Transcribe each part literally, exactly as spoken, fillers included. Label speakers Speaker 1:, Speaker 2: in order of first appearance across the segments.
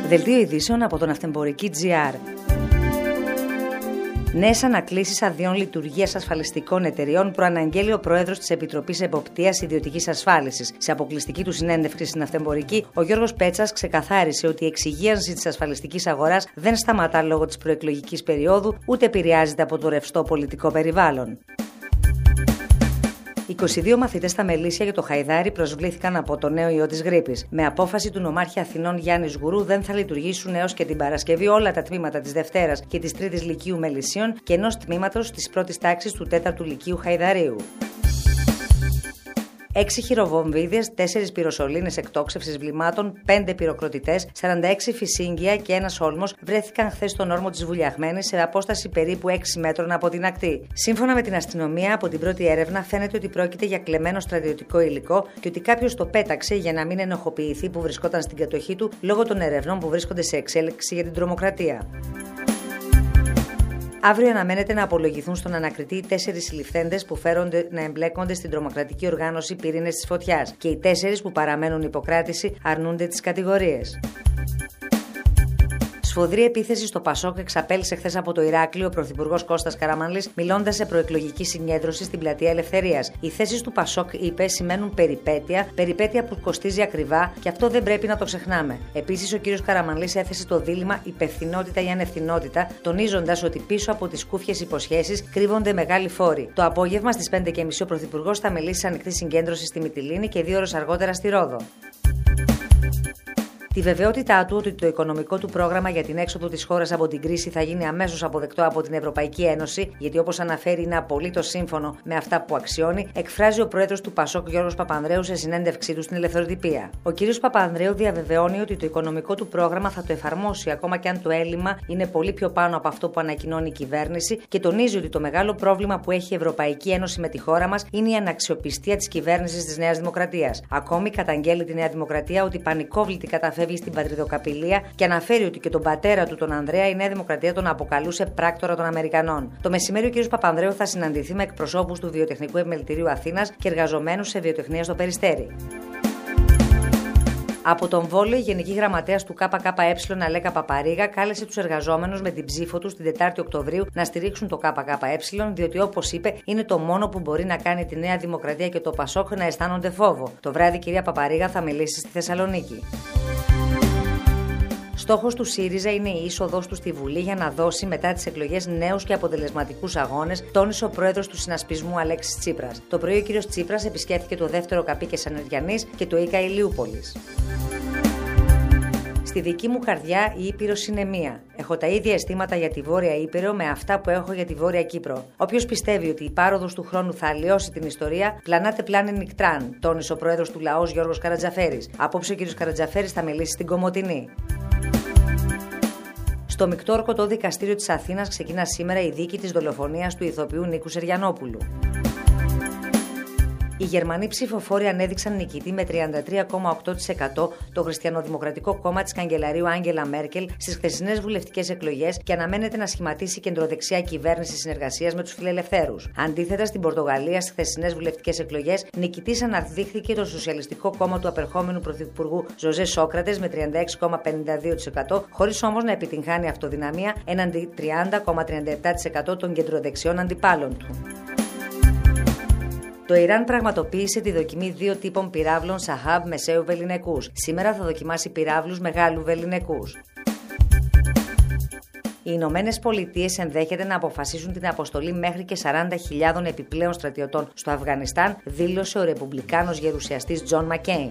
Speaker 1: Δελτίο ειδήσεων από τον Ναυτεμπορική τζι αρ. Νέες ανακλήσεις αδειών λειτουργίας ασφαλιστικών εταιριών προαναγγέλει ο πρόεδρος της Επιτροπής Εποπτείας Ιδιωτικής Ασφάλισης. Σε αποκλειστική του συνέντευξη στην Ναυτεμπορική, ο Γιώργος Πέτσας ξεκαθάρισε ότι η εξυγίανση της ασφαλιστικής αγοράς δεν σταματά λόγω της προεκλογικής περίοδου, ούτε επηρεάζεται από το ρευστό πολιτικό περιβάλλον. είκοσι δύο μαθητές στα Μελίσια για το Χαϊδάρι προσβλήθηκαν από το νέο ιό της γρίπης. Με απόφαση του νομάρχη Αθηνών Γιάννης Γουρού, δεν θα λειτουργήσουν έως και την Παρασκευή όλα τα τμήματα της Δευτέρας και της Τρίτης Λυκείου Μελισσίων και ενός τμήματος της Πρώτης Τάξης του Τέταρτου Λυκείου Χαϊδαρίου. Έξι χειροβομβίδες, τέσσερις πυροσωλήνες εκτόξευσης βλημάτων, πέντε πυροκροτητές, σαράντα έξι φυσίγγια και ένας όλμος βρέθηκαν χθες στον όρμο της Βουλιαγμένης σε απόσταση περίπου έξι μέτρων από την ακτή. Σύμφωνα με την αστυνομία, από την πρώτη έρευνα φαίνεται ότι πρόκειται για κλεμμένο στρατιωτικό υλικό και ότι κάποιος το πέταξε για να μην ενοχοποιηθεί που βρισκόταν στην κατοχή του λόγω των ερευνών που βρίσκονται σε εξέλιξη για την τρομοκρατία. Αύριο αναμένεται να απολογηθούν στον ανακριτή οι τέσσερις συλληφθέντες που φέρονται να εμπλέκονται στην τρομοκρατική οργάνωση Πυρήνες της Φωτιάς και οι τέσσερις που παραμένουν υποκράτηση αρνούνται τις κατηγορίες. Σφοδρή επίθεση στο Πασόκ εξαπέλυσε χθες από το Ηράκλειο ο Πρωθυπουργός Κώστας Καραμανλής, μιλώντας σε προεκλογική συγκέντρωση στην Πλατεία Ελευθερίας. Οι θέσεις του Πασόκ, είπε, σημαίνουν περιπέτεια, περιπέτεια που κοστίζει ακριβά και αυτό δεν πρέπει να το ξεχνάμε. Επίσης, ο κ. Καραμανλής έθεσε το δίλημμα υπευθυνότητα ή ανευθυνότητα, τονίζοντας ότι πίσω από τις κούφιες υποσχέσεις κρύβονται μεγάλοι φόροι. Το απόγευμα στις πέντε και μισή ο Πρωθυπουργός θα μιλήσει σε ανοιχτή συγκέντρωση στη Μυτιλήνη και δύο ώρες αργότερα στη Ρόδο. Τη βεβαιότητά του ότι το οικονομικό του πρόγραμμα για την έξοδο της χώρας από την κρίση θα γίνει αμέσως αποδεκτό από την Ευρωπαϊκή Ένωση, γιατί όπως αναφέρει είναι απολύτως σύμφωνο με αυτά που αξιώνει, εκφράζει ο πρόεδρος του Πασόκ Γιώργος Παπανδρέου σε συνέντευξή του στην Ελευθεροτυπία. Ο κ. Παπανδρέου διαβεβαιώνει ότι το οικονομικό του πρόγραμμα θα το εφαρμόσει ακόμα και αν το έλλειμμα είναι πολύ πιο πάνω από αυτό που ανακοινώνει η κυβέρνηση και τονίζει ότι το μεγάλο πρόβλημα που έχει η Ευρωπαϊκή Ένωση με τη χώρα μας είναι η αναξιοπιστία της κυβέρνησης της Νέας Δημοκρατίας. Ακόμη καταγγέλει τη Νέα Δημοκρατία ότι πανικόβλητη καταφεύγει στην πατριδοκαπηλεία και αναφέρει ότι και τον πατέρα του, τον Ανδρέα, η Νέα Δημοκρατία τον αποκαλούσε πράκτορα των Αμερικανών. Το μεσημέρι ο κ. Παπανδρέου θα συναντηθεί με εκπροσώπους του Βιοτεχνικού Επιμελητηρίου Αθήνας και εργαζομένους σε βιοτεχνία στο Περιστέρι. Από τον Βόλο, η Γενική Γραμματέας του ΚΚΕ, Αλέκα Παπαρίγα, κάλεσε τους εργαζόμενους με την ψήφο τους την Τετάρτη Οκτωβρίου να στηρίξουν το ΚΚΕ, διότι όπως είπε, είναι το μόνο που μπορεί να κάνει τη Νέα Δημοκρατία και το Πασόκ να αισθάνονται φόβο. Το βράδυ, η κυρία Παπαρίγα θα μιλήσει στη Θεσσαλονίκη. Στόχος του ΣΥΡΙΖΑ είναι η είσοδός του στη Βουλή για να δώσει μετά τις εκλογές νέους και αποτελεσματικούς αγώνες, τόνισε ο πρόεδρος του συνασπισμού Αλέξης Τσίπρας. Το πρωί ο κ. Τσίπρας επισκέφθηκε το δεύτερο Καπίκες Ανεργιανής και το ΙΚΑ Ηλιούπολης. Στη δική μου καρδιά η Ήπειρος είναι μία. Έχω τα ίδια αισθήματα για τη Βόρεια Ήπειρο με αυτά που έχω για τη Βόρεια Κύπρο. Όποιος πιστεύει ότι η πάροδος του χρόνου θα αλλοιώσει την ιστορία, πλανάτε πλάνε νικτράν, τόνισε ο πρόεδρος του Λαός Γιώργος Καρατζαφέρης. Απόψε ο κ. Καρατζαφέρης θα μιλήσει στην Κομοτηνή. Στο Μεικτό Ορκωτό Δικαστήριο της Αθήνας ξεκινά σήμερα η δίκη της δολοφονίας του ηθοποιού Νίκου Σεριανόπουλου. Οι Γερμανοί ψηφοφόροι ανέδειξαν νικητή με τριάντα τρία κόμμα οκτώ τοις εκατό το Χριστιανοδημοκρατικό κόμμα της καγκελαρίου Άγγελα Μέρκελ στις χθεσινές βουλευτικές εκλογές και αναμένεται να σχηματίσει κεντροδεξιά κυβέρνηση συνεργασίας με τους φιλελευθέρους. Αντίθετα, στην Πορτογαλία, στις χθεσινές βουλευτικές εκλογές, νικητής αναδείχθηκε το Σοσιαλιστικό Κόμμα του απερχόμενου Πρωθυπουργού Ζωζέ Σόκρατες με τριάντα έξι κόμμα πενήντα δύο τοις εκατό, χωρίς όμως να επιτυγχάνει αυτοδυναμία έναντι τριάντα κόμμα τριάντα επτά τοις εκατό των κεντροδεξιών αντιπάλων του. Το Ιράν πραγματοποίησε τη δοκιμή δύο τύπων πυράβλων Σαχάμπ μεσαίου βεληνικούς. Σήμερα θα δοκιμάσει πυράβλους μεγάλου βεληνικούς. Οι Ηνωμένες Πολιτείες ενδέχεται να αποφασίσουν την αποστολή μέχρι και σαράντα χιλιάδων επιπλέον στρατιωτών στο Αφγανιστάν, δήλωσε ο Ρεπουμπλικάνος γερουσιαστής Τζον Μακκέιν.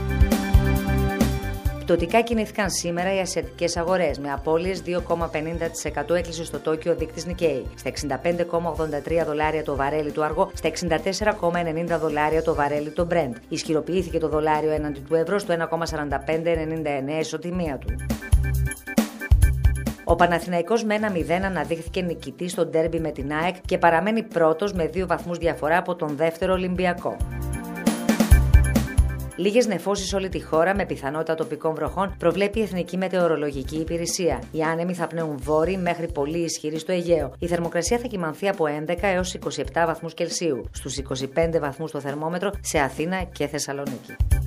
Speaker 1: Πτωτικά κινήθηκαν σήμερα οι ασιατικές αγορές. Με απώλειες δύο κόμμα πενήντα τοις εκατό έκλεισε στο Τόκιο ο δείκτης Νικέι. Στα εξήντα πέντε κόμμα ογδόντα τρία δολάρια το βαρέλι του αργό, στα εξήντα τέσσερα κόμμα ενενήντα δολάρια το βαρέλι το Brent. Ισχυροποιήθηκε το δολάριο έναντι του ευρώ στο ένα κόμμα σαράντα πέντε ενενήντα εννέα ισοτιμία του. Ο Παναθηναϊκός με ένα μηδέν αναδείχθηκε νικητή στο ντέρμπι με την ΑΕΚ και παραμένει πρώτος με δύο βαθμούς διαφορά από τον δεύτερο Ολυμπιακό. Λίγες νεφώσεις σε όλη τη χώρα με πιθανότητα τοπικών βροχών προβλέπει η Εθνική Μετεωρολογική Υπηρεσία. Οι άνεμοι θα πνέουν βόρειοι μέχρι πολύ ισχυροί στο Αιγαίο. Η θερμοκρασία θα κυμανθεί από έντεκα έως είκοσι επτά βαθμούς Κελσίου, στους είκοσι πέντε βαθμούς το θερμόμετρο σε Αθήνα και Θεσσαλονίκη.